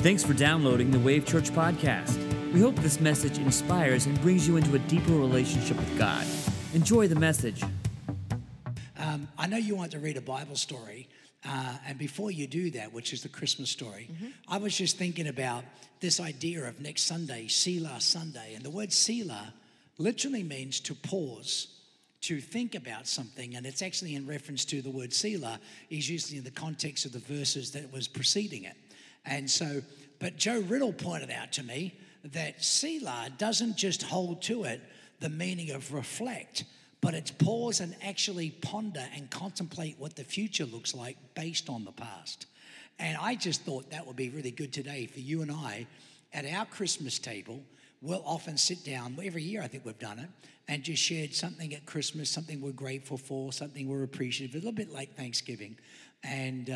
Thanks for downloading the Wave Church podcast. We hope this message inspires and brings you into a deeper relationship with God. Enjoy the message. I know you want to read a Bible story, and before you do that, which is the Christmas story, I was just thinking about this idea of next Sunday, Selah Sunday. And the word Selah literally means to pause, to think about something, and it's actually in reference to the word Selah is usually in the context of the verses that was preceding it. And so, but Joe Riddle pointed out to me that Selah doesn't just hold to it the meaning of reflect, but it's pause and actually ponder and contemplate what the future looks like based on the past. And I just thought that would be really good today for you and I at our Christmas table. We'll often sit down, every year I think we've done it, and just shared something at Christmas, something we're grateful for, something we're appreciative, a little bit like Thanksgiving. And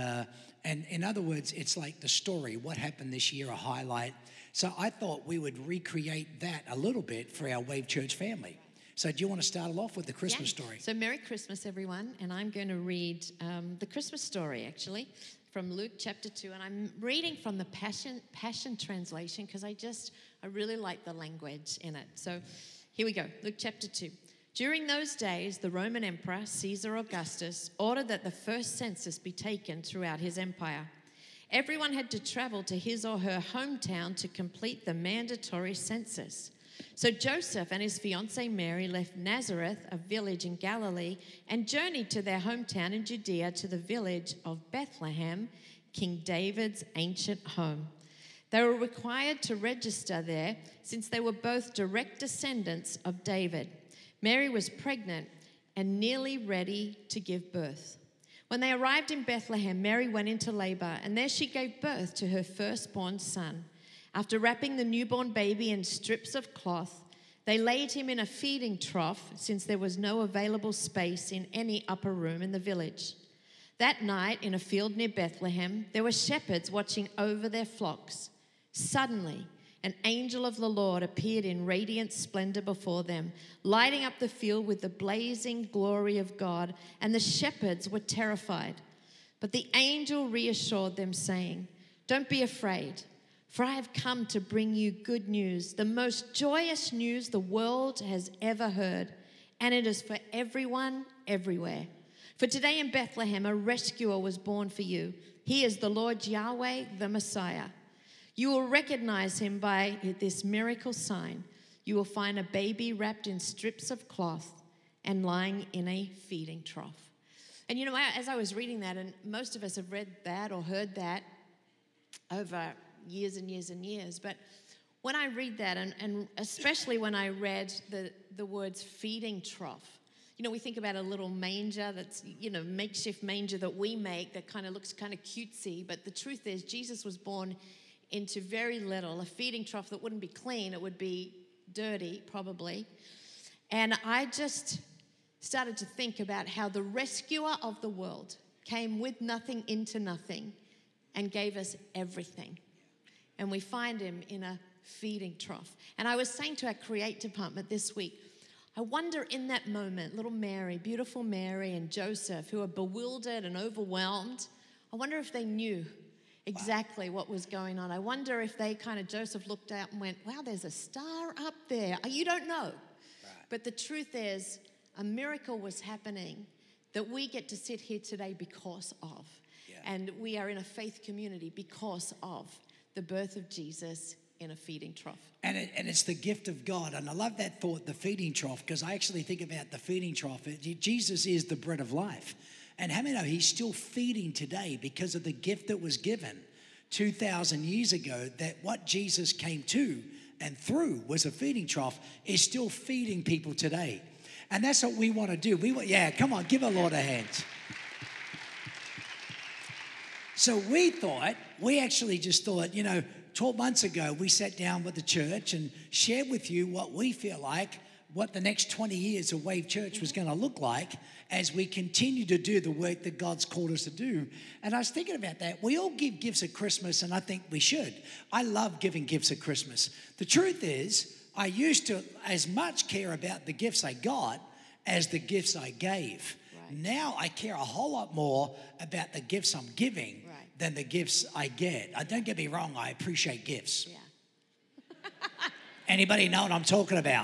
in other words, it's like the story, what happened this year, a highlight. So I thought we would recreate that a little bit for our Wave Church family. So do you want to start it off with the Christmas story? So Merry Christmas, everyone. And I'm going to read the Christmas story, actually, from Luke chapter 2. And I'm reading from the Passion Translation because I really like the language in it. So here we go, Luke chapter 2. During those days, the Roman Emperor, Caesar Augustus, ordered that the first census be taken throughout his empire. Everyone had to travel to his or her hometown to complete the mandatory census. So Joseph and his fiancée Mary left Nazareth, a village in Galilee, and journeyed to their hometown in Judea to the village of Bethlehem, King David's ancient home. They were required to register there since they were both direct descendants of David. Mary was pregnant and nearly ready to give birth. When they arrived in Bethlehem, Mary went into labor, and there she gave birth to her firstborn son. After wrapping the newborn baby in strips of cloth, they laid him in a feeding trough since there was no available space in any upper room in the village. That night, in a field near Bethlehem, there were shepherds watching over their flocks. Suddenly, an angel of the Lord appeared in radiant splendor before them, lighting up the field with the blazing glory of God, and the shepherds were terrified. But the angel reassured them, saying, "Don't be afraid, for I have come to bring you good news, the most joyous news the world has ever heard, and it is for everyone, everywhere. For today in Bethlehem, a rescuer was born for you. He is the Lord Yahweh, the Messiah. You will recognize him by this miracle sign. You will find a baby wrapped in strips of cloth and lying in a feeding trough." And you know, as I was reading that, and most of us have read that or heard that over years and years and years, but when I read that, and especially when I read the words feeding trough, you know, we think about a little manger that's, you know, makeshift manger that we make that kind of looks kind of cutesy, but the truth is Jesus was born into very little, a feeding trough that wouldn't be clean, it would be dirty probably. And I just started to think about how the rescuer of the world came with nothing into nothing and gave us everything. And we find him in a feeding trough. And I was saying to our Create department this week, I wonder in that moment, little Mary, beautiful Mary and Joseph, who are bewildered and overwhelmed, I wonder if they knew exactly what was going on. I wonder if Joseph looked out and went, wow, there's a star up there. You don't know. Right. But the truth is, a miracle was happening that we get to sit here today because of. Yeah. And we are in a faith community because of the birth of Jesus in a feeding trough. And it's the gift of God. And I love that thought, the feeding trough, because I actually think about the feeding trough. Jesus is the bread of life. And how many know he's still feeding today because of the gift that was given 2,000 years ago, that what Jesus came to and through was a feeding trough, is still feeding people today. And that's what we want to do. Come on, give the Lord a hand. So we actually just thought, 12 months ago, we sat down with the church and shared with you what we feel like, what the next 20 years of Wave Church was going to look like as we continue to do the work that God's called us to do. And I was thinking about that. We all give gifts at Christmas, and I think we should. I love giving gifts at Christmas. The truth is, I used to as much care about the gifts I got as the gifts I gave. Right. Now I care a whole lot more about the gifts I'm giving than the gifts I get. Don't get me wrong, I appreciate gifts. Yeah. Anybody know what I'm talking about?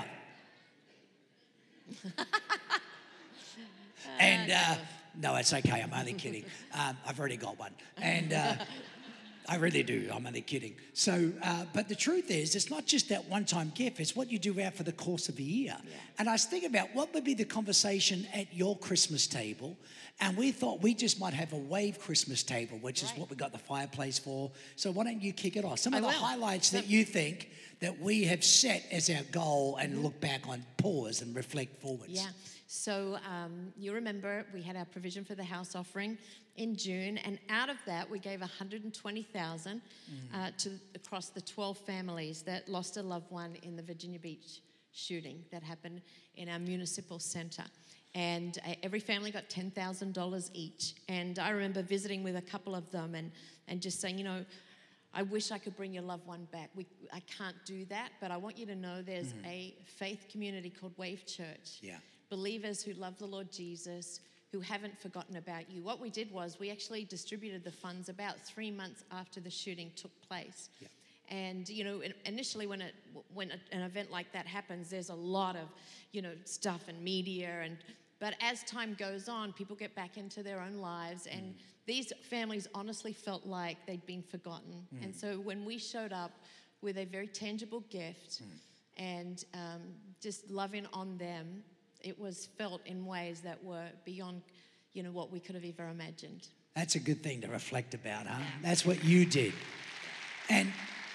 And no, it's okay. I'm only kidding. I've already got one, and I really do. I'm only kidding. So, but the truth is, it's not just that one-time gift. It's what you do out for the course of a year. Yeah. And I was thinking about what would be the conversation at your Christmas table, and we thought we just might have a Wave Christmas table, which is what we got the fireplace for. So why don't you kick it off? Some of the highlights that you think that we have set as our goal, and look back on, pause and reflect forwards. Yeah. So you remember we had our provision for the house offering in June, and out of that we gave $120,000 to across the 12 families that lost a loved one in the Virginia Beach shooting that happened in our municipal center. And every family got $10,000 each. And I remember visiting with a couple of them and just saying, you know, I wish I could bring your loved one back. I can't do that, but I want you to know there's a faith community called Wave Church. Yeah. Believers who love the Lord Jesus, who haven't forgotten about you. What we did was we actually distributed the funds about 3 months after the shooting took place. Yeah. And, you know, initially when an event like that happens, there's a lot of, you know, stuff and media. But as time goes on, people get back into their own lives. And these families honestly felt like they'd been forgotten. And so when we showed up with a very tangible gift and just loving on them, it was felt in ways that were beyond, you know, what we could have ever imagined. That's a good thing to reflect about, huh? That's what you did. And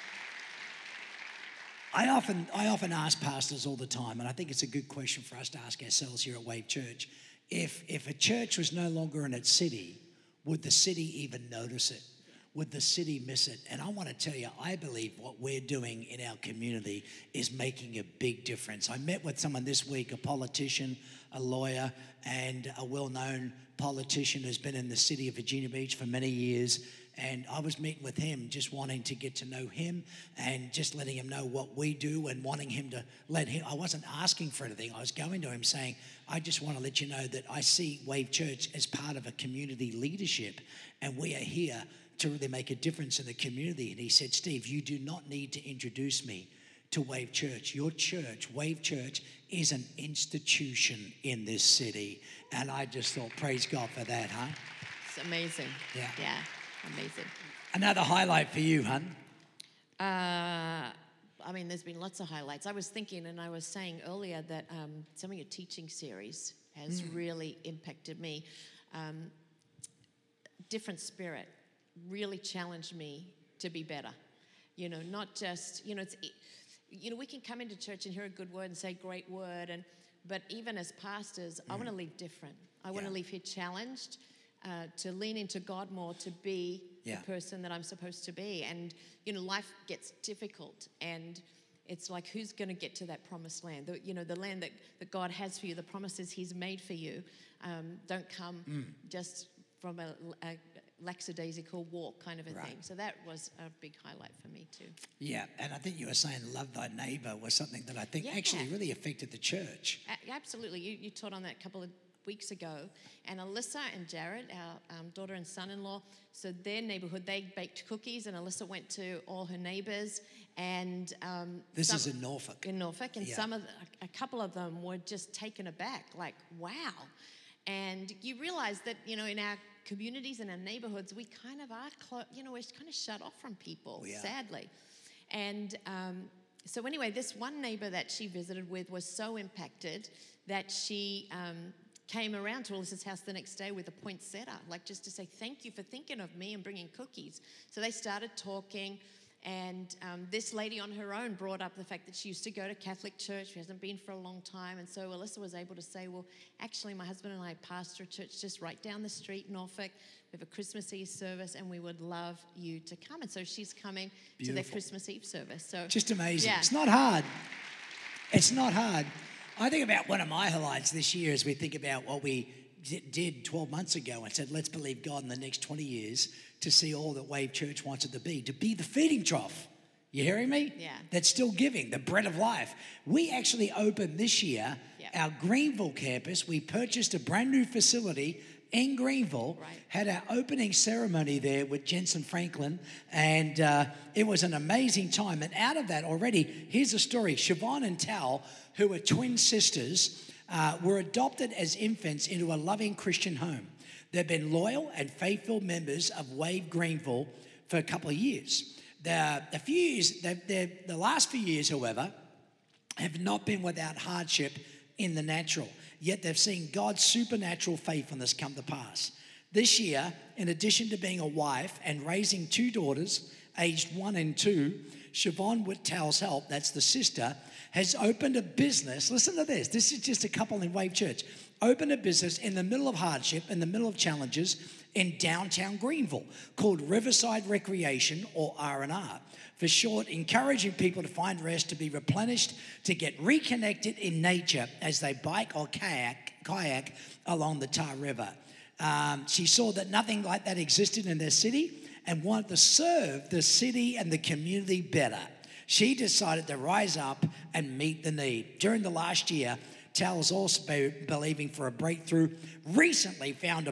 I often ask pastors all the time, and I think it's a good question for us to ask ourselves here at Wave Church. If a church was no longer in its city, would the city even notice it? Would the city miss it? And I want to tell you, I believe what we're doing in our community is making a big difference. I met with someone this week, a politician, a lawyer, and a well-known politician who's been in the city of Virginia Beach for many years. And I was meeting with him, just wanting to get to know him and just letting him know what we do and wanting him to let him. I wasn't asking for anything. I was going to him saying, I just want to let you know that I see Wave Church as part of a community leadership, and we are here to really make a difference in the community. And he said, Steve, you do not need to introduce me to Wave Church. Your church, Wave Church, is an institution in this city. And I just thought, praise God for that, huh? It's amazing. Yeah. Yeah, amazing. Another highlight for you, hun? I mean, there's been lots of highlights. I was thinking, and I was saying earlier that some of your teaching series has really impacted me. Different Spirit really challenged me to be better. You know, not just, you know, we can come into church and hear a good word and say great word, but even as pastors, I want to leave different. I want to leave here challenged to lean into God more, to be the person that I'm supposed to be. And, you know, life gets difficult, and it's like, who's going to get to that promised land? The land that God has for you, the promises He's made for you, don't come just from a lackadaisical walk kind of a thing. So that was a big highlight for me too. Yeah, and I think you were saying love thy neighbor was something that I think actually really affected the church. Absolutely. You taught on that a couple of weeks ago. And Alyssa and Jared, our daughter and son-in-law, so their neighborhood, they baked cookies, and Alyssa went to all her neighbors. And this is in Norfolk. In Norfolk, and a couple of them were just taken aback, like, wow. And you realize that, you know, in our communities and our neighborhoods, we kind of are, we're kind of shut off from people, sadly. And so anyway, this one neighbor that she visited with was so impacted that she came around to Alyssa's house the next day with a poinsettia, like just to say, thank you for thinking of me and bringing cookies. So they started talking. And this lady on her own brought up the fact that she used to go to Catholic church. She hasn't been for a long time. And so Alyssa was able to say, well, actually, my husband and I pastor a church just right down the street, Norfolk. We have a Christmas Eve service, and we would love you to come. And so she's coming to their Christmas Eve service. So just amazing. Yeah. It's not hard. It's not hard. I think about one of my highlights this year as we think about what we did 12 months ago and said, let's believe God in the next 20 years to see all that Wave Church wants it to be the feeding trough. You hearing me? Yeah. That's still giving, the bread of life. We actually opened this year our Greenville campus. We purchased a brand new facility in Greenville, Right. had our opening ceremony there with Jensen Franklin, and it was an amazing time. And out of that already, here's a story. Siobhan and Tal, who are twin sisters, were adopted as infants into a loving Christian home. They've been loyal and faithful members of Wave Greenville for a couple of years. The last few years, however, have not been without hardship in the natural, yet they've seen God's supernatural faithfulness come to pass. This year, in addition to being a wife and raising 2 daughters, aged 1 and 2, Siobhan, with Tal's help, that's the sister, has opened a business. Listen to this. This is just a couple in Wave Church. Opened a business in the middle of hardship, in the middle of challenges, in downtown Greenville, called Riverside Recreation, or R&R. For short, encouraging people to find rest, to be replenished, to get reconnected in nature as they bike or kayak along the Tar River. She saw that nothing like that existed in their city and wanted to serve the city and the community better. She decided to rise up and meet the need. During the last year, Tal is also believing for a breakthrough. Recently found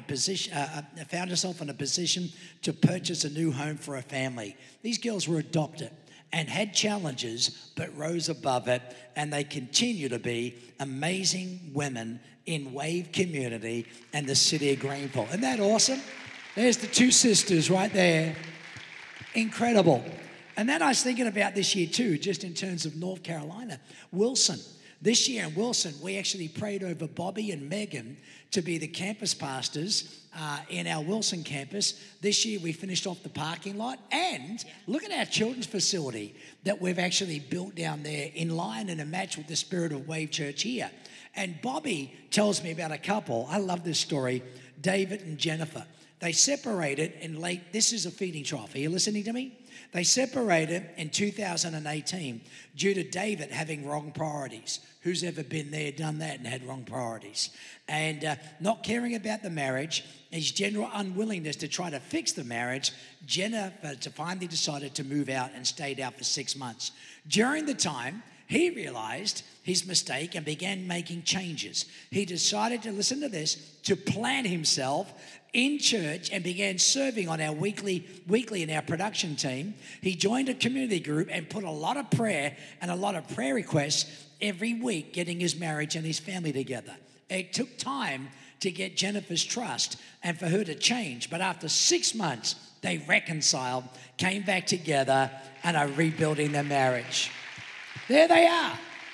herself in a position to purchase a new home for her family. These girls were adopted and had challenges, but rose above it, and they continue to be amazing women in Wave community and the city of Greenville. Isn't that awesome? There's the 2 sisters right there. Incredible. And then I was thinking about this year too, just in terms of North Carolina. Wilson. This year in Wilson, we actually prayed over Bobby and Megan to be the campus pastors in our Wilson campus. This year we finished off the parking lot, and look at our children's facility that we've actually built down there in line and a match with the spirit of Wave Church here. And Bobby tells me about a couple. I love this story, David and Jennifer. They separated in this is a feeding trough. Are you listening to me? They separated in 2018 due to David having wrong priorities. Who's ever been there, done that, and had wrong priorities? And not caring about the marriage, his general unwillingness to try to fix the marriage, Jennifer finally decided to move out and stayed out for 6 months. During the time, he realized his mistake and began making changes. He decided to, listen to this, to plant himself in church and began serving on our weekly in our production team. He joined a community group and put a lot of prayer and a lot of prayer requests every week, getting his marriage and his family together. It took time to get Jennifer's trust and for her to change, but after 6 months, they reconciled, came back together, and are rebuilding their marriage. There they are.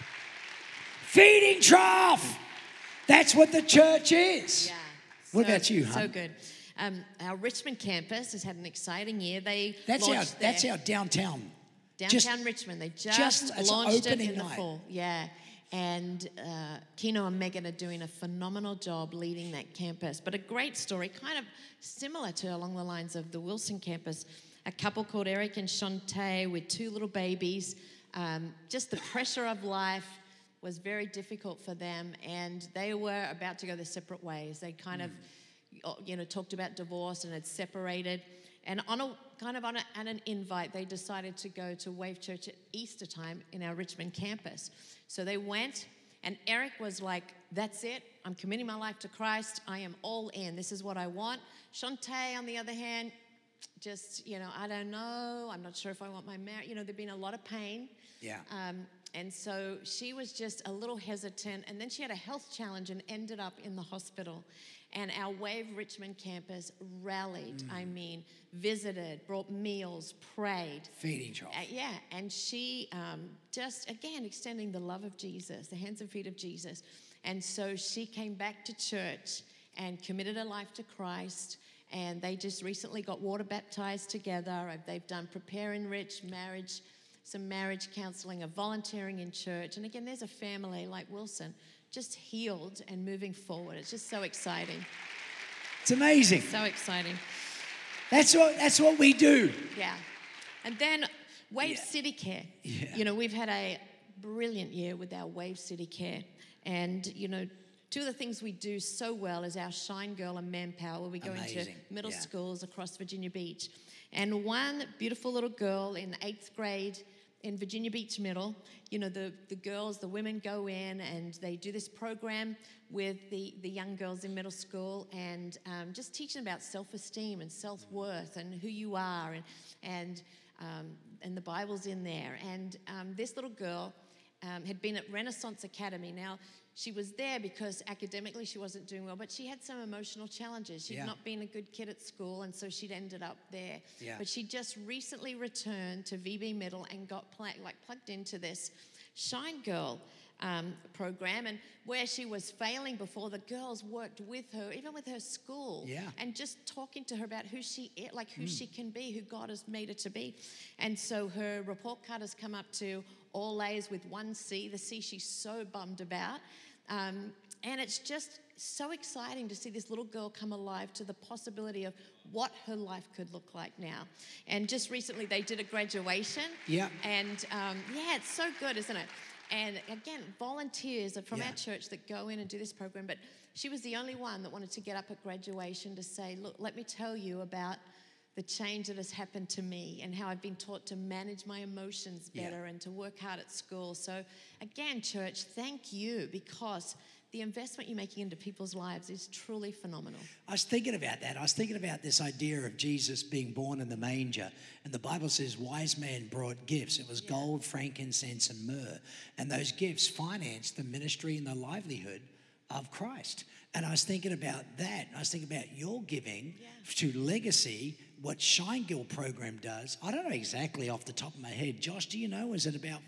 Feeding trough. That's what the church is. Yeah. What about you, So good. Our Richmond campus has had an exciting year. That's our downtown. Richmond. They just it's launched it opening in the night. fall. Yeah. And Kino and Megan are doing a phenomenal job leading that campus. But a great story, kind of similar to along the lines of the Wilson campus. A couple called Eric and Shantae with 2 little babies. Just the pressure of life was very difficult for them, and they were about to go their separate ways. They kind of, talked about divorce and had separated. And on an invite, they decided to go to Wave Church at Easter time in our Richmond campus. So they went, and Eric was like, "That's it. I'm committing my life to Christ. I am all in. This is what I want." Shantae, on the other hand, just, I don't know. I'm not sure if I want my marriage. There'd been a lot of pain. Yeah. And so she was just a little hesitant. And then she had a health challenge and ended up in the hospital. And our Wave Richmond campus rallied. Visited, brought meals, prayed. Feeding trough. Yeah. And she just, again, extending the love of Jesus, the hands and feet of Jesus. And so she came back to church and committed her life to Christ. And they just recently got water baptized together. They've done Prepare Enrich, marriage, some marriage counseling, a volunteering in church. And again, there's a family like Wilson just healed and moving forward. It's just so exciting. It's amazing. So exciting. That's what we do. Yeah. And then Wave City Care. Yeah. We've had a brilliant year with our Wave City Care. And, 2 of the things we do so well is our Shine Girl and Manpower, where we go into middle schools across Virginia Beach. And one beautiful little girl in 8th grade in Virginia Beach Middle, you know, the girls, the women go in and they do this program with the young girls in middle school, and just teaching about self-esteem and self-worth and who you are, and the Bible's in there. And this little girl had been at Renaissance Academy. Now, she was there because academically she wasn't doing well, but she had some emotional challenges. She'd not been a good kid at school, and so she'd ended up there. Yeah. But she just recently returned to VB Middle and got plugged into this Shine Girl program, and where she was failing before, the girls worked with her, even with her school, and just talking to her about who she is, like who she can be, who God has made her to be. And so her report card has come up to all A's with 1 C, the C she's so bummed about. And it's just so exciting to see this little girl come alive to the possibility of what her life could look like now. And just recently they did a graduation. Yeah. And it's so good, isn't it? And again, volunteers from our church that go in and do this program. But she was the only one that wanted to get up at graduation to say, look, let me tell you about the change that has happened to me and how I've been taught to manage my emotions better and to work hard at school. So again, church, thank you, because the investment you're making into people's lives is truly phenomenal. I was thinking about that. I was thinking about this idea of Jesus being born in the manger. And the Bible says wise men brought gifts. It was gold, frankincense, and myrrh. And those gifts financed the ministry and the livelihood of Christ. And I was thinking about that. I was thinking about your giving to Legacy, what Shine Girl program does. I don't know exactly off the top of my head. Josh, do you know? Is it about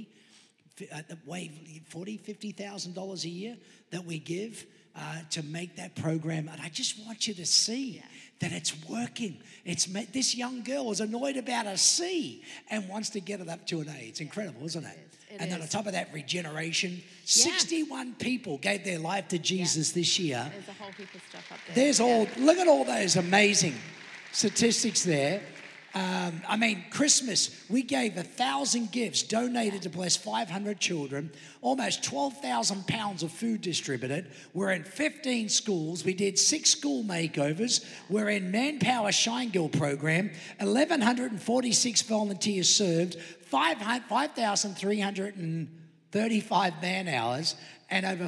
$50,000 a year that we give to make that program? And I just want you to see that it's working. This young girl is annoyed about a C and wants to get it up to an A. It's incredible, isn't it? And then on top of that, regeneration. 61 people gave their life to Jesus this year. There's a whole heap of stuff up there. Look at all those amazing statistics there. I mean, Christmas, we gave 1,000 gifts donated to bless 500 children, almost 12,000 pounds of food distributed. We're in 15 schools. We did 6 school makeovers. We're in Manpower Shine Girl program, 1,146 volunteers served, 5,335 man hours, and over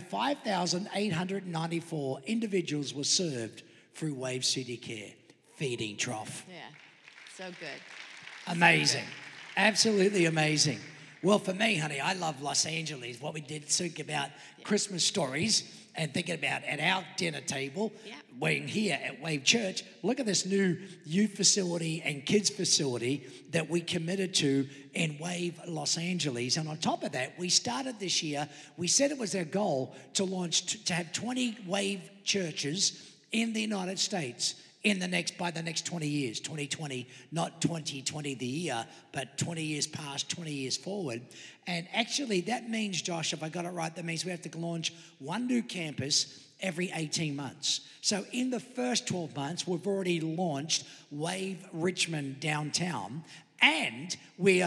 5,894 individuals were served through Wave City Care Feeding Trough. Yeah. So good. Amazing. So good. Absolutely amazing. Well, for me, honey, I love Los Angeles. What we did, think about Christmas stories and thinking about at our dinner table, when here at Wave Church, look at this new youth facility and kids facility that we committed to in Wave Los Angeles. And on top of that, we started this year, we said it was our goal to launch, to have 20 Wave churches in the United States by the next 20 years, 2020, not 2020 the year, but 20 years past, 20 years forward. And actually that means, Josh, if I got it right, that means we have to launch one new campus every 18 months. So in the first 12 months, we've already launched Wave Richmond downtown. And we've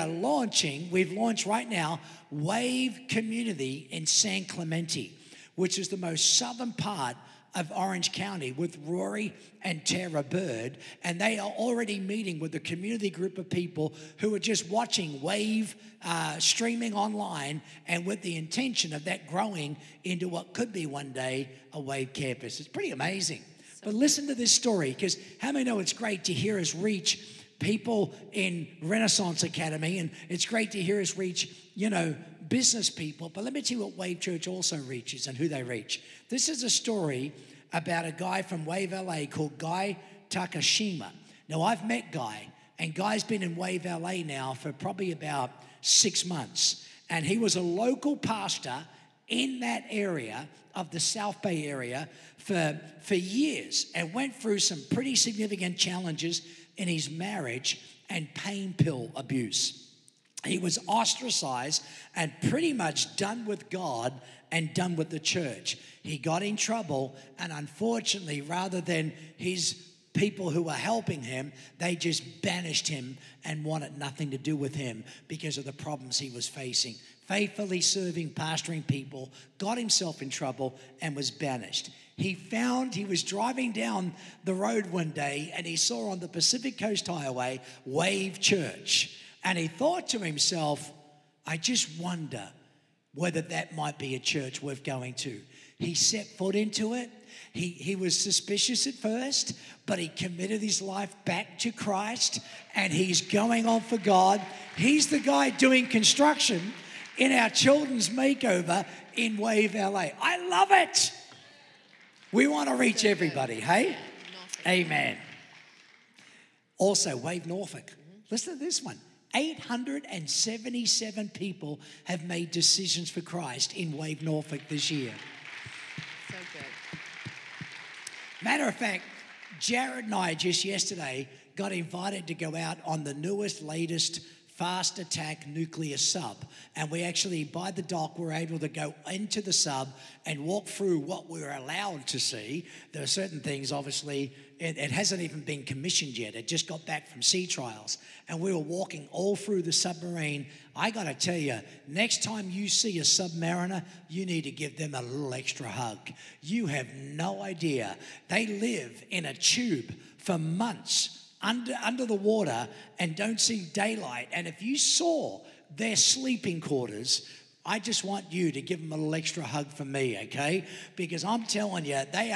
launched right now, Wave Community in San Clemente, which is the most southern part of Orange County with Rory and Tara Bird, and they are already meeting with a community group of people who are just watching Wave streaming online, and with the intention of that growing into what could be one day a Wave campus. It's pretty amazing. But listen to this story, because how many know it's great to hear us reach people in Renaissance Academy, and it's great to hear us reach, business people. But let me tell you what Wave Church also reaches and who they reach. This is a story about a guy from Wave LA called Guy Takashima. Now, I've met Guy, and Guy's been in Wave LA now for probably about 6 months. And he was a local pastor in that area of the South Bay area for years, and went through some pretty significant challenges in his marriage and pain pill abuse. He was ostracized and pretty much done with God and done with the church. He got in trouble, and unfortunately, rather than his people who were helping him, they just banished him and wanted nothing to do with him because of the problems he was facing. Faithfully serving, pastoring people, got himself in trouble and was banished. He was driving down the road one day, and he saw on the Pacific Coast Highway Wave Church. And he thought to himself, I just wonder whether that might be a church worth going to. He set foot into it. He was suspicious at first, but he committed his life back to Christ, and he's going on for God. He's the guy doing construction in our children's makeover in Wave LA. I love it. We want to reach everybody, hey? Amen. Also, Wave Norfolk. Listen to this one. 877 people have made decisions for Christ in Wave Norfolk this year. So good. Matter of fact, Jared and I just yesterday got invited to go out on the newest, latest fast attack nuclear sub. And we actually, by the dock, were able to go into the sub and walk through what we were allowed to see. There are certain things, obviously, it hasn't even been commissioned yet. It just got back from sea trials. And we were walking all through the submarine. I got to tell you, next time you see a submariner, you need to give them a little extra hug. You have no idea. They live in a tube for months under the water and don't see daylight. And if you saw their sleeping quarters, I just want you to give them a little extra hug from me, okay? Because I'm telling you, they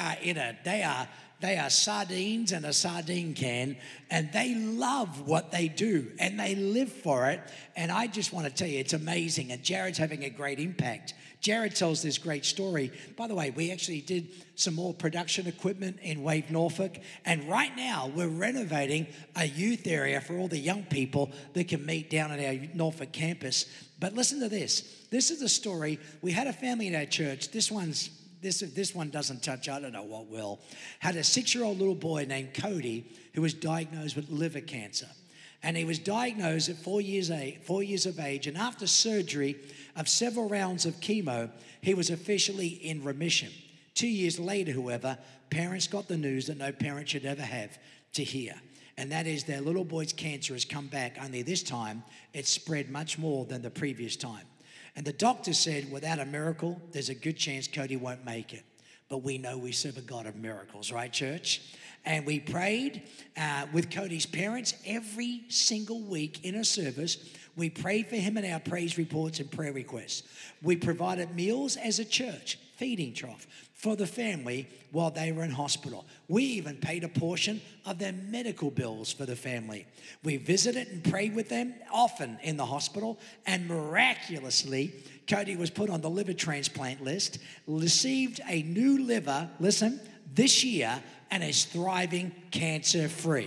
are sardines in a sardine can, and they love what they do, and they live for it. And I just want to tell you, it's amazing. And Jared's having a great impact. Jared tells this great story. By the way, we actually did some more production equipment in Wave Norfolk, and right now we're renovating a youth area for all the young people that can meet down at our Norfolk campus. But listen to this. This is a story. We had a family in our church. This one doesn't touch, I don't know what will. Had a 6-year-old little boy named Cody who was diagnosed with liver cancer. And he was diagnosed at 4 years of age. And after surgery of several rounds of chemo, he was officially in remission. 2 years later, however, parents got the news that no parent should ever have to hear. And that is their little boy's cancer has come back, only this time it's spread much more than the previous time. And the doctor said, without a miracle, there's a good chance Cody won't make it. But we know we serve a God of miracles, right, church? And we prayed with Cody's parents every single week in a service. We prayed for him in our praise reports and prayer requests. We provided meals as a church, feeding trough, for the family while they were in hospital. We even paid a portion of their medical bills for the family. We visited and prayed with them often in the hospital, and miraculously, Cody was put on the liver transplant list, received a new liver, listen, this year, and is thriving cancer-free.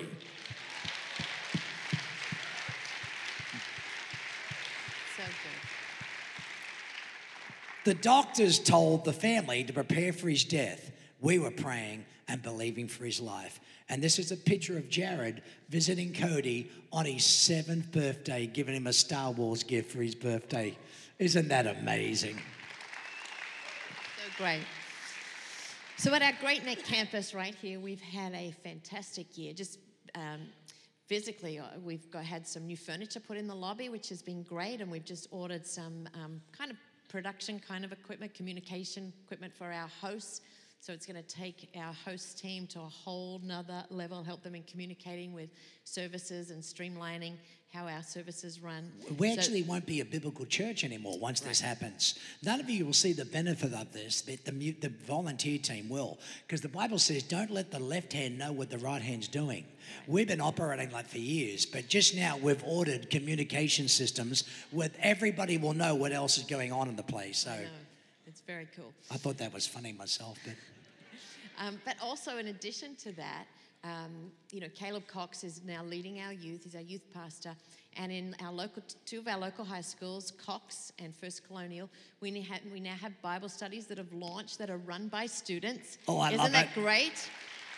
So good. The doctors told the family to prepare for his death. We were praying and believing for his life. And this is a picture of Jared visiting Cody on his 7th birthday, giving him a Star Wars gift for his birthday. Isn't that amazing? So great. So at our Great Neck campus right here, we've had a fantastic year. Just physically, we've had some new furniture put in the lobby, which has been great, and we've just ordered some kind of production kind of equipment, communication equipment for our hosts. So it's going to take our host team to a whole nother level, help them in communicating with services and streamlining how our services run. We actually won't be a biblical church anymore once this happens. None of you will see the benefit of this, but the volunteer team will. Because the Bible says, don't let the left hand know what the right hand's doing. We've been operating like for years, but just now we've ordered communication systems where everybody will know what else is going on in the place. So it's very cool. I thought that was funny myself, but... But also in addition to that, Caleb Cox is now leading our youth. He's our youth pastor. And in our two of our local high schools, Cox and First Colonial, we now have Bible studies that have launched that are run by students. Oh, I love it. Isn't that great?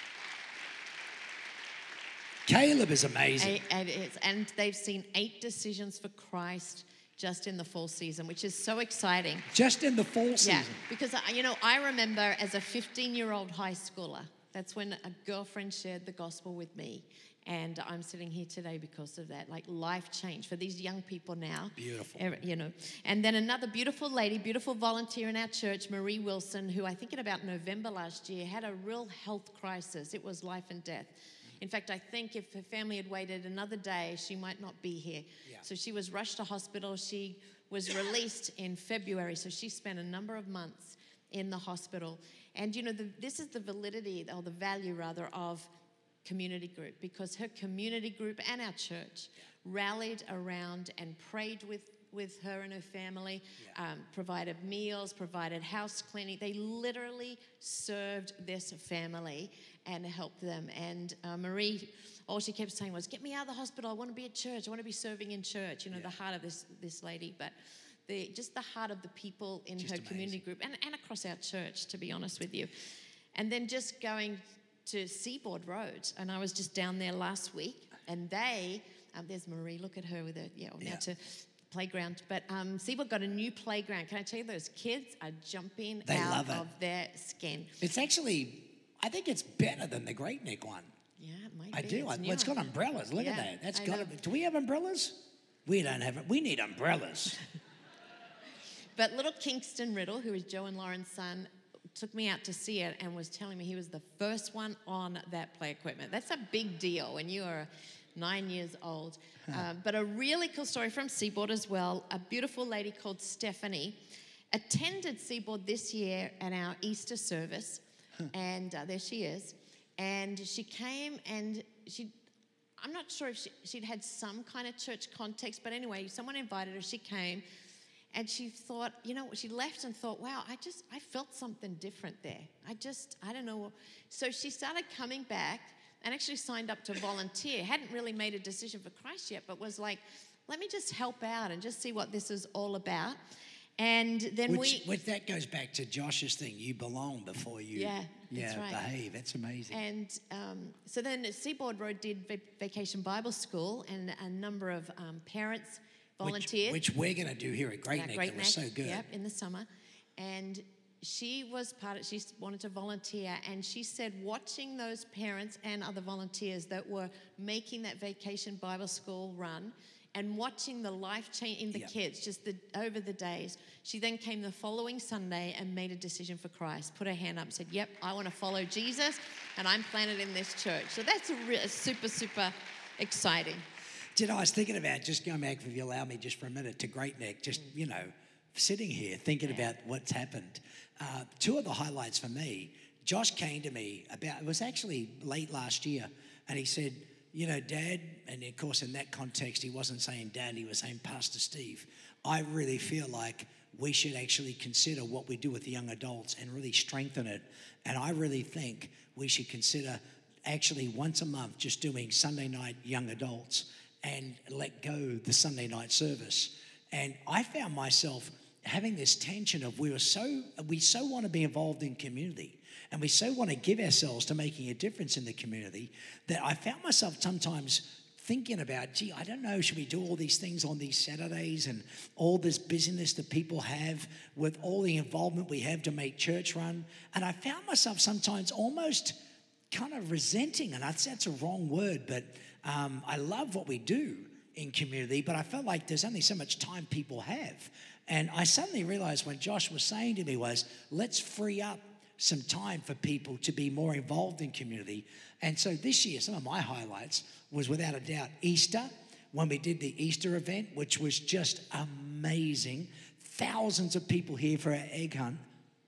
Caleb is amazing. And they've seen 8 decisions for Christ just in the fall season, which is so exciting. Just in the fall season? Yeah, because, I remember as a 15-year-old high schooler, that's when a girlfriend shared the gospel with me. And I'm sitting here today because of that, like life change for these young people now. Beautiful. And then another beautiful lady, beautiful volunteer in our church, Marie Wilson, who I think in about November last year had a real health crisis. It was life and death. In fact, I think if her family had waited another day, she might not be here. Yeah. So she was rushed to hospital. She was released in February. So she spent a number of months in the hospital. And, this is the validity, or the value rather, of community group, because her community group and our church rallied around and prayed with her and her family, provided meals, provided house cleaning. They literally served this family and helped them. And Marie, all she kept saying was, get me out of the hospital. I want to be at church. I want to be serving in church. The heart of this lady. But just the heart of the people in her community group and across our church, to be honest with you. And then just going to Seaboard Road. And I was just down there last week. And there's Marie. Look at her with her, now to playground. But Seaboard got a new playground. Can I tell you, those kids are jumping out of their skin. It's actually, I think it's better than the Great Neck one. Yeah, it might be. I do. It's got umbrellas. Look at that. That's got to be. Do we have umbrellas? We don't have it. We need umbrellas. But little Kingston Riddle, who is Joe and Lauren's son, took me out to see it and was telling me he was the first one on that play equipment. That's a big deal when you are 9 years old. But a really cool story from Seaboard as well. A beautiful lady called Stephanie attended Seaboard this year at our Easter service. And there she is. And she came and I'm not sure if she'd had some kind of church context, but anyway, someone invited her, she came. And she thought, she left and thought, wow, I felt something different there. I don't know. So she started coming back and actually signed up to volunteer. Hadn't really made a decision for Christ yet, but was like, let me just help out and just see what this is all about. And then which that goes back to Josh's thing. You belong before you that's right. behave. That's amazing. And so then Seaboard Road did Vacation Bible School, and a number of parents volunteered. Which we're going to do here at Great Neck. It was so good. Yep, in the summer. And she wanted to volunteer, and she said watching those parents and other volunteers that were making that Vacation Bible School run and watching the life change in the kids just over the days, she then came the following Sunday and made a decision for Christ, put her hand up and said, yep, I want to follow Jesus, and I'm planted in this church. So that's a super, super exciting. I was thinking about, just going back, if you allow me just for a minute, to Great Neck, just, sitting here thinking about what's happened. Two of the highlights for me, Josh came to me it was actually late last year, and he said, Dad, and of course in that context he wasn't saying Dad, he was saying Pastor Steve, I really feel like we should actually consider what we do with the young adults and really strengthen it. And I really think we should consider actually once a month just doing Sunday night young adults and let go the Sunday night service. And I found myself having this tension of we so want to be involved in community, and we so want to give ourselves to making a difference in the community, that I found myself sometimes thinking about, I don't know, should we do all these things on these Saturdays and all this busyness that people have with all the involvement we have to make church run? And I found myself sometimes almost kind of resenting, and that's a wrong word, but I love what we do in community, but I felt like there's only so much time people have. And I suddenly realized when Josh was saying to me was, let's free up some time for people to be more involved in community. And so this year, some of my highlights was without a doubt Easter, when we did the Easter event, which was just amazing. Thousands of people here for our egg hunt.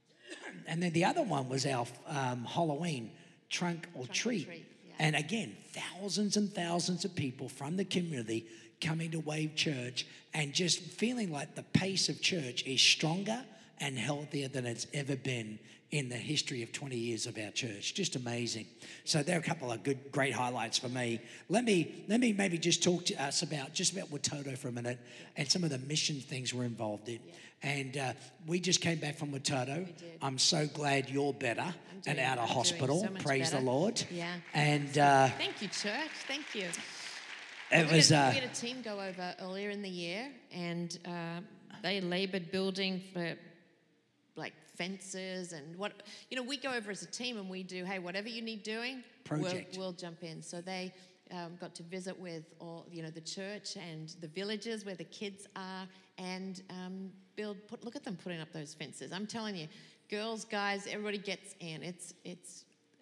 And then the other one was our Halloween trunk or treat. And again, thousands and thousands of people from the community coming to Wave Church and just feeling like the pace of church is stronger and healthier than it's ever been in the history of 20 years of our church. Just amazing. So there are a couple of great highlights for me. Let me maybe just talk to us about Watoto for a minute and some of the mission things we're involved in. And we just came back from Watoto. I'm so glad you're better and out of hospital. So Praise better. the Lord. Yeah. And thank you, church. Thank you. We had a team go over earlier in the year, and they labored building for like fences and we go over as a team and we do, hey, whatever you need doing, we'll jump in. So they got to visit with all, the church and the villages where the kids are, and look at them putting up those fences. I'm telling you, girls, guys, everybody gets in. It's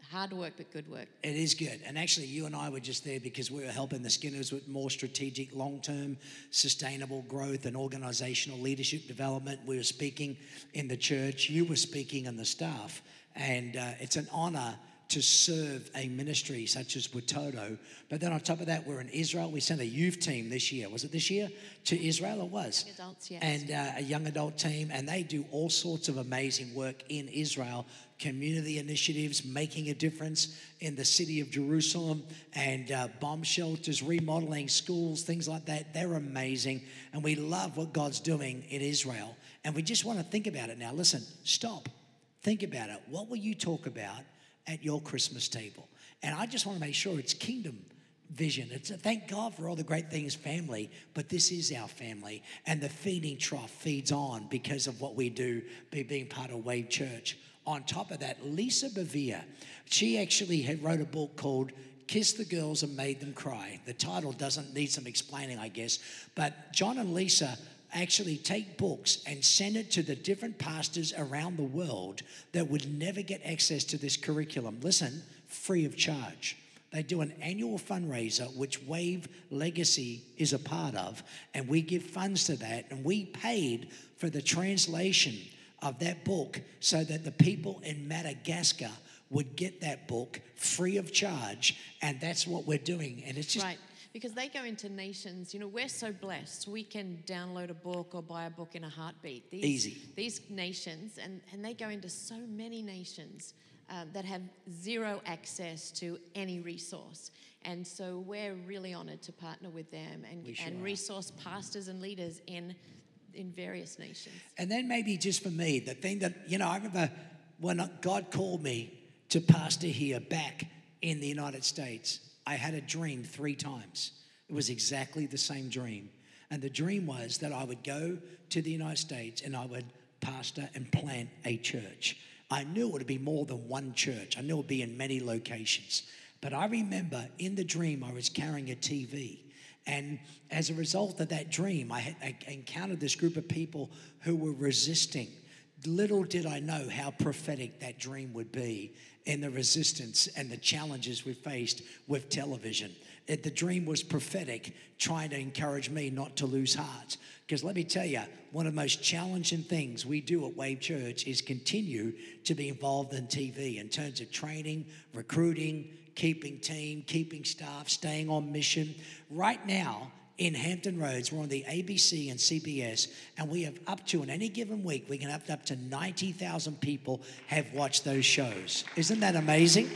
hard work, but good work. It is good. And actually, you and I were just there because we were helping the Skinners with more strategic, long-term, sustainable growth and organizational leadership development. We were speaking in the church. You were speaking on the staff. And it's an honor to serve a ministry such as Watoto. But then on top of that, we're in Israel. We sent a youth team this year. Was it this year? To Israel? It was. Young adults, yes. And a young adult team. And they do all sorts of amazing work in Israel. Community initiatives, making a difference in the city of Jerusalem, and bomb shelters, remodeling schools, things like that. They're amazing. And we love what God's doing in Israel. And we just want to think about it now. Listen, stop. Think about it. What will you talk about at your Christmas table? And I just want to make sure it's kingdom vision. It's thank God for all the great things, family, but this is our family. And the feeding trough feeds on because of what we do, being part of Wave Church. On top of that, Lisa Bevere, she actually had wrote a book called Kiss the Girls and Made Them Cry. The title doesn't need some explaining, I guess. But John and Lisa actually take books and send it to the different pastors around the world that would never get access to this curriculum. Listen, free of charge. They do an annual fundraiser, which Wave Legacy is a part of, and we give funds to that, and we paid for the translation of that book so that the people in Madagascar would get that book free of charge, and that's what we're doing. And it's just right, because they go into nations. You know, we're so blessed. We can download a book or buy a book in a heartbeat. Easy. These nations, and they go into so many nations that have zero access to any resource. And so we're really honored to partner with them and resource pastors and leaders in various nations. And then maybe just for me, the thing that, I remember when God called me to pastor here back in the United States, I had a dream 3 times. It was exactly the same dream. And the dream was that I would go to the United States and I would pastor and plant a church. I knew it would be more than one church. I knew it would be in many locations. But I remember in the dream I was carrying a TV. And as a result of that dream, I encountered this group of people who were resisting. Little did I know how prophetic that dream would be in the resistance and the challenges we faced with television. The dream was prophetic, trying to encourage me not to lose heart. Because let me tell you, one of the most challenging things we do at Wave Church is continue to be involved in TV in terms of training, recruiting, keeping team, keeping staff, staying on mission. Right now, in Hampton Roads, we're on the ABC and CBS, and we have up to, in any given week, we can have up to 90,000 people have watched those shows. Isn't that amazing?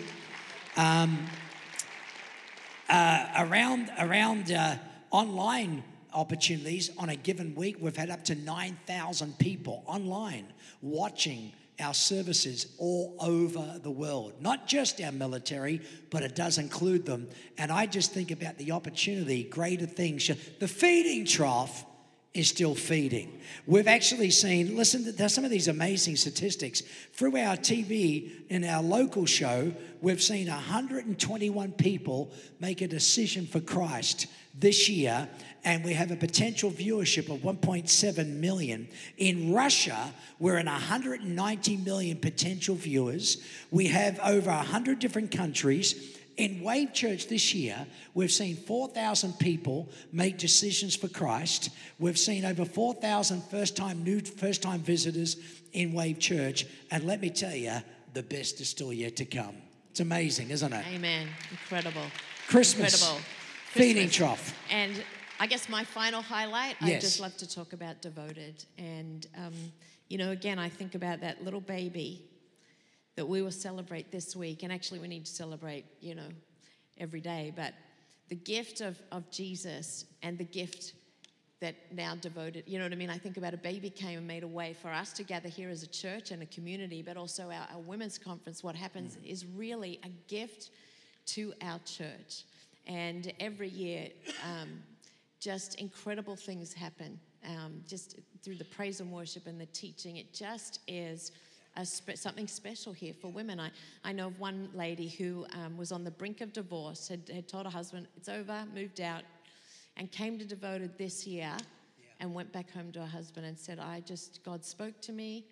Around online opportunities on a given week, we've had up to 9,000 people online watching our services all over the world. Not just our military, but it does include them. And I just think about the opportunity, greater things. The feeding trough is still feeding. We've actually seen, listen, there's some of these amazing statistics. Through our TV in our local show, we've seen 121 people make a decision for Christ this year, and we have a potential viewership of 1.7 million. In Russia, we're in 190 million potential viewers. We have over 100 different countries. In Wave Church this year, we've seen 4,000 people make decisions for Christ. We've seen over 4,000 first-time visitors in Wave Church. And let me tell you, the best is still yet to come. It's amazing, isn't it? Amen. Incredible. Christmas. Incredible. Feeding trough. And I guess my final highlight, Yes. I just love to talk about Devoted. And, again, I think about that little baby that we will celebrate this week. And actually, we need to celebrate, every day. But the gift of Jesus and the gift that now Devoted, you know what I mean? I think about a baby came and made a way for us to gather here as a church and a community, but also our women's conference. What happens is really a gift to our church. And every year, just incredible things happen. Just through the praise and worship and the teaching, it just is something special here for women. I know of one lady who was on the brink of divorce, had told her husband, it's over, moved out, and came to Devoted this year and went back home to her husband and said, God spoke to me,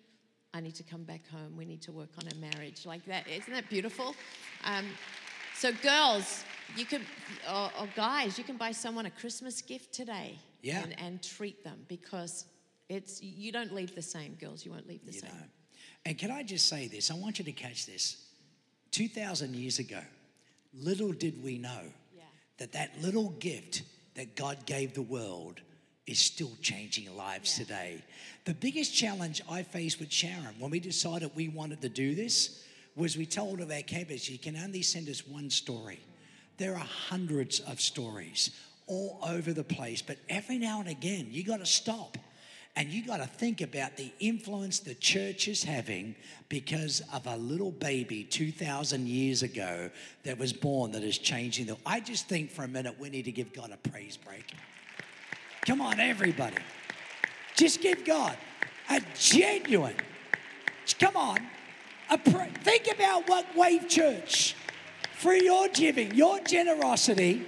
I need to come back home. We need to work on a marriage. Like that. Isn't that beautiful? So girls, you can, or guys, you can buy someone a Christmas gift today. Yeah. And treat them, because you don't leave the same, girls. You won't leave the same. Know. And can I just say this? I want you to catch this. 2,000 years ago, little did we know that little gift that God gave the world is still changing lives today. The biggest challenge I faced with Sharon when we decided we wanted to do this was we told of our campus, you can only send us one story. There are hundreds of stories all over the place, but every now and again, you got to stop and you got to think about the influence the church is having because of a little baby 2,000 years ago that was born that is changing the... I just think for a minute we need to give God a praise break. Come on, everybody. Just give God a genuine... Come on. Think about what Wave Church, through your giving, your generosity...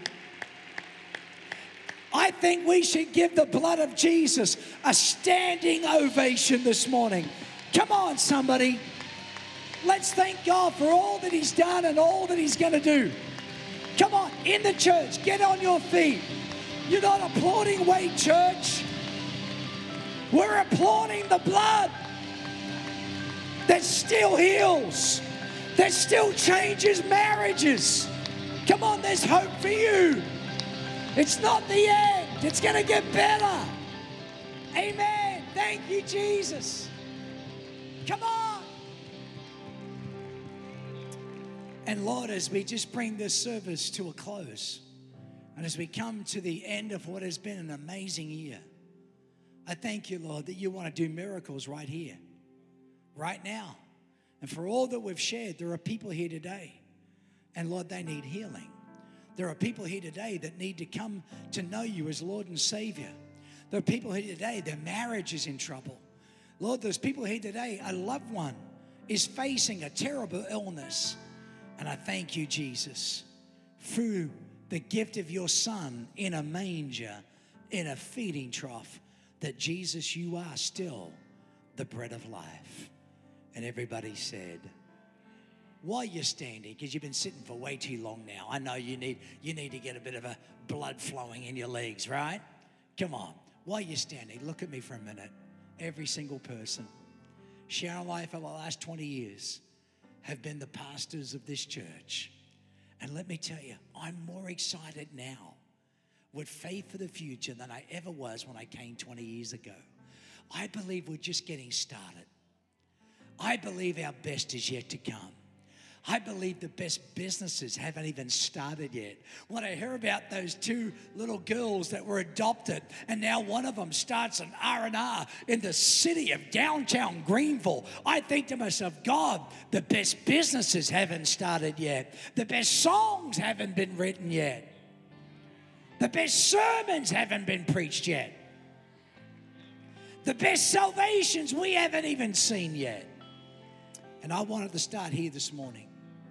I think we should give the blood of Jesus a standing ovation this morning. Come on, somebody. Let's thank God for all that he's done and all that he's going to do. Come on, in the church, get on your feet. You're not applauding Wade Church. We're applauding the blood that still heals, that still changes marriages. Come on, there's hope for you. It's not the end. It's going to get better. Amen. Thank you, Jesus. Come on. And Lord, as we just bring this service to a close, and as we come to the end of what has been an amazing year, I thank you, Lord, that you want to do miracles right here, right now. And for all that we've shared, there are people here today, and Lord, they need healing. There are people here today that need to come to know you as Lord and Savior. There are people here today, their marriage is in trouble. Lord, there's people here today, a loved one is facing a terrible illness. And I thank you, Jesus, through the gift of your Son in a manger, in a feeding trough, that Jesus, you are still the bread of life. And everybody said... While you're standing, because you've been sitting for way too long now, I know you need to get a bit of a blood flowing in your legs, right? Come on. While you're standing, look at me for a minute. Every single person. Sharon and I, for the last 20 years, have been the pastors of this church. And let me tell you, I'm more excited now with faith for the future than I ever was when I came 20 years ago. I believe we're just getting started. I believe our best is yet to come. I believe the best businesses haven't even started yet. When I hear about those two little girls that were adopted, and now one of them starts an R&R in the city of downtown Greenville, I think to myself, God, the best businesses haven't started yet. The best songs haven't been written yet. The best sermons haven't been preached yet. The best salvations we haven't even seen yet. And I wanted to start here this morning.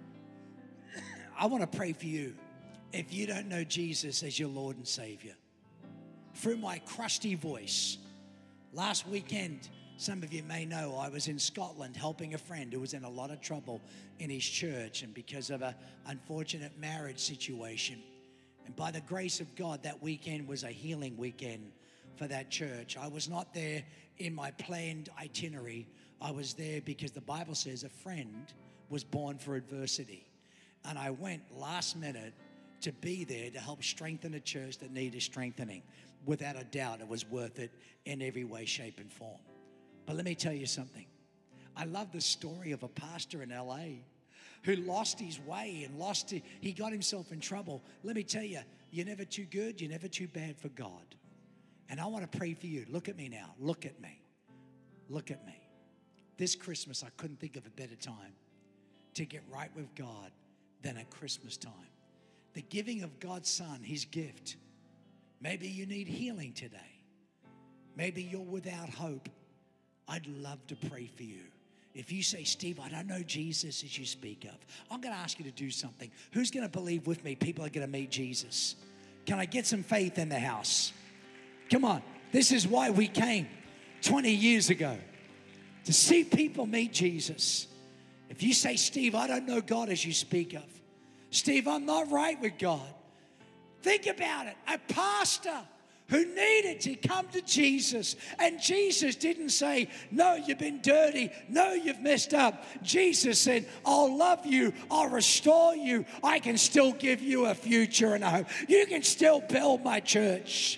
I want to pray for you if you don't know Jesus as your Lord and Savior. Through my crusty voice, last weekend, some of you may know, I was in Scotland helping a friend who was in a lot of trouble in his church and because of an unfortunate marriage situation. And by the grace of God, that weekend was a healing weekend for that church. I was not there in my planned itinerary. I was there because the Bible says a friend was born for adversity. And I went last minute to be there to help strengthen a church that needed strengthening. Without a doubt, it was worth it in every way, shape, and form. But let me tell you something. I love the story of a pastor in LA who lost his way and he got himself in trouble. Let me tell you, you're never too good, you're never too bad for God. And I want to pray for you. Look at me now. Look at me. Look at me. This Christmas, I couldn't think of a better time to get right with God than at Christmas time. The giving of God's Son, his gift. Maybe you need healing today. Maybe you're without hope. I'd love to pray for you. If you say, Steve, I don't know Jesus as you speak of, I'm going to ask you to do something. Who's going to believe with me people are going to meet Jesus? Can I get some faith in the house? Come on. This is why we came 20 years ago. to see people meet Jesus. If you say, Steve, I don't know God as you speak of. Steve, I'm not right with God. Think about it. A pastor who needed to come to Jesus, and Jesus didn't say, no, you've been dirty, no, you've messed up. Jesus said, I'll love you, I'll restore you, I can still give you a future and a hope. You can still build my church.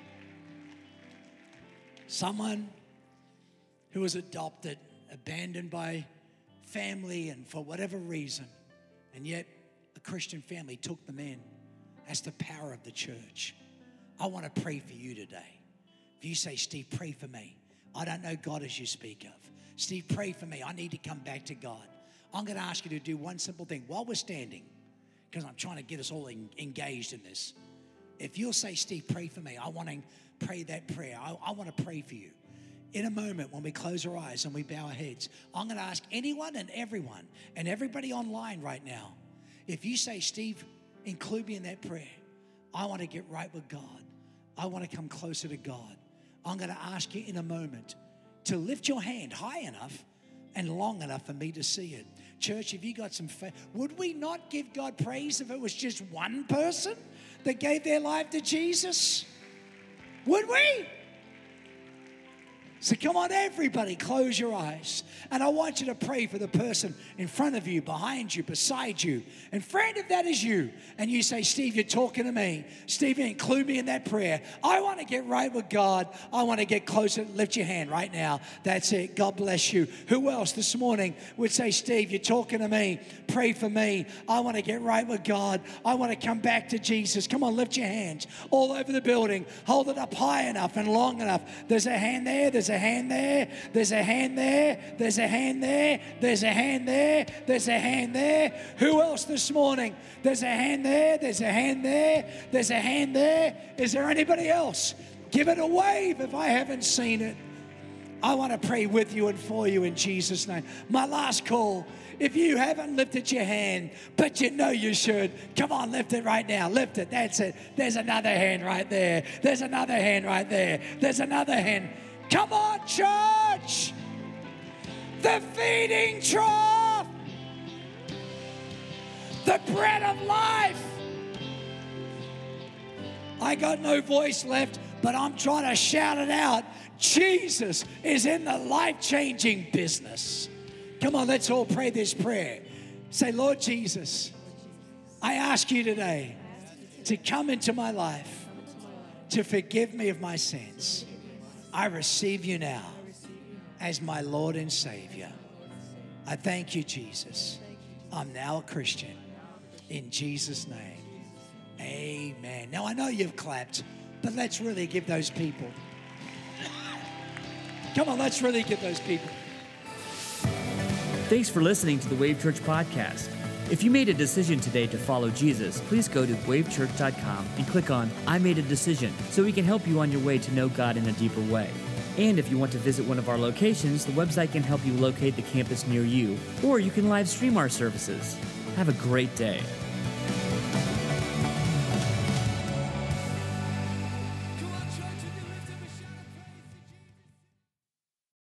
Someone who was adopted, abandoned by family and for whatever reason, and yet a Christian family took them in. That's the power of the church. I want to pray for you today. If you say, Steve, pray for me. I don't know God as you speak of. Steve, pray for me. I need to come back to God. I'm going to ask you to do one simple thing while we're standing, because I'm trying to get us all engaged in this. If you'll say, Steve, pray for me. I want to pray that prayer. I want to pray for you. In a moment, when we close our eyes and we bow our heads, I'm going to ask anyone and everyone and everybody online right now, if you say, Steve, include me in that prayer. I want to get right with God. I want to come closer to God. I'm going to ask you in a moment to lift your hand high enough and long enough for me to see it. Church, if you got some faith, would we not give God praise if it was just one person that gave their life to Jesus? Would we? So come on, everybody, close your eyes. And I want you to pray for the person in front of you, behind you, beside you. And friend, if that is you, and you say, Steve, you're talking to me. Steve, include me in that prayer. I want to get right with God. I want to get closer. Lift your hand right now. That's it. God bless you. Who else this morning would say, Steve, you're talking to me. Pray for me. I want to get right with God. I want to come back to Jesus. Come on, lift your hands all over the building. Hold it up high enough and long enough. There's a hand there. There's a hand there. There's a hand there. There's a hand there. There's a hand there. There's a hand there. Who else this morning? There's a hand there. There's a hand there. There's a hand there. Is there anybody else? Give it a wave if I haven't seen it. I want to pray with you and for you in Jesus' name. My last call. If you haven't lifted your hand, but you know you should, come on, lift it right now. Lift it. That's it. There's another hand right there. There's another hand right there. There's another hand. Come on, church. The feeding trough. The bread of life. I got no voice left, but I'm trying to shout it out. Jesus is in the life-changing business. Come on, let's all pray this prayer. Say, Lord Jesus, I ask you today to come into my life, to forgive me of my sins. I receive you now as my Lord and Savior. I thank you, Jesus. I'm now a Christian. In Jesus' name, amen. Now, I know you've clapped, but let's really give those people. Come on, let's really give those people. Thanks for listening to the Wave Church podcast. If you made a decision today to follow Jesus, please go to wavechurch.com and click on I Made a Decision so we can help you on your way to know God in a deeper way. And if you want to visit one of our locations, the website can help you locate the campus near you, or you can live stream our services. Have a great day.